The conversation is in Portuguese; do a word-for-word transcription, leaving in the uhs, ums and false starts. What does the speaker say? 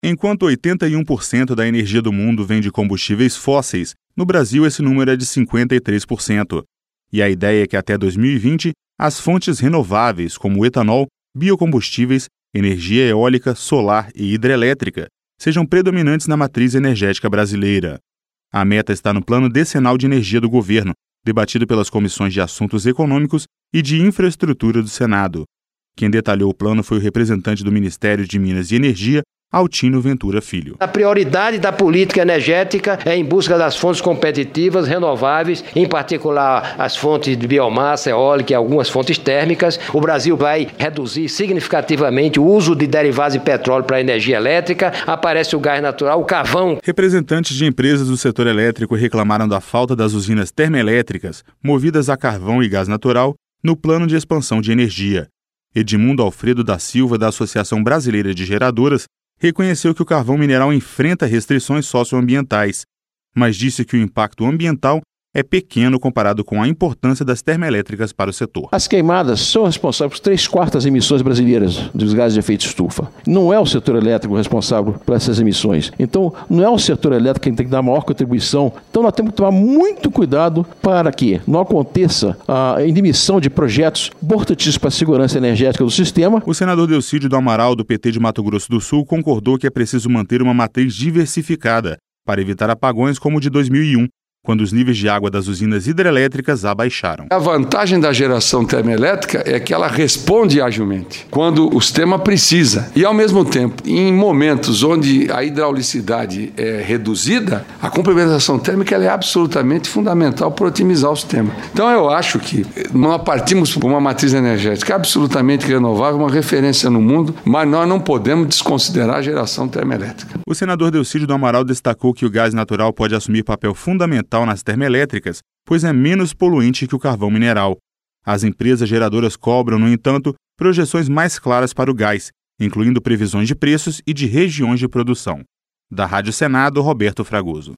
Enquanto oitenta e um por cento da energia do mundo vem de combustíveis fósseis, no Brasil esse número é de cinquenta e três por cento. E a ideia é que até dois mil e vinte, as fontes renováveis, como o etanol, biocombustíveis, energia eólica, solar e hidrelétrica, sejam predominantes na matriz energética brasileira. A meta está no Plano Decenal de Energia do Governo, debatido pelas comissões de Assuntos Econômicos e de Infraestrutura do Senado. Quem detalhou o plano foi o representante do Ministério de Minas e Energia, Altino Ventura Filho. A prioridade da política energética é em busca das fontes competitivas, renováveis, em particular as fontes de biomassa, eólica e algumas fontes térmicas. O Brasil vai reduzir significativamente o uso de derivados de petróleo para a energia elétrica. Aparece o gás natural, o carvão. Representantes de empresas do setor elétrico reclamaram da falta das usinas termoelétricas, movidas a carvão e gás natural, no plano de expansão de energia. Edmundo Alfredo da Silva, da Associação Brasileira de Geradoras, reconheceu que o carvão mineral enfrenta restrições socioambientais, mas disse que o impacto ambiental é pequeno comparado com a importância das termoelétricas para o setor. As queimadas são responsáveis por três quartas das emissões brasileiras dos gases de efeito estufa. Não é o setor elétrico responsável por essas emissões. Então, não é o setor elétrico quem tem que dar a maior contribuição. Então, nós temos que tomar muito cuidado para que não aconteça a emissão de projetos importantíssimos para a segurança energética do sistema. O senador Delcídio do Amaral, do P T de Mato Grosso do Sul, concordou que é preciso manter uma matriz diversificada para evitar apagões como o de dois mil e um, quando os níveis de água das usinas hidrelétricas abaixaram. A vantagem da geração termoelétrica é que ela responde agilmente, quando o sistema precisa. E, ao mesmo tempo, em momentos onde a hidraulicidade é reduzida, a complementação térmica ela é absolutamente fundamental para otimizar o sistema. Então, eu acho que nós partimos por uma matriz energética absolutamente renovável, uma referência no mundo, mas nós não podemos desconsiderar a geração termoelétrica. O senador Delcídio do Amaral destacou que o gás natural pode assumir papel fundamental nas termoelétricas, pois é menos poluente que o carvão mineral. As empresas geradoras cobram, no entanto, projeções mais claras para o gás, incluindo previsões de preços e de regiões de produção. Da Rádio Senado, Roberto Fragoso.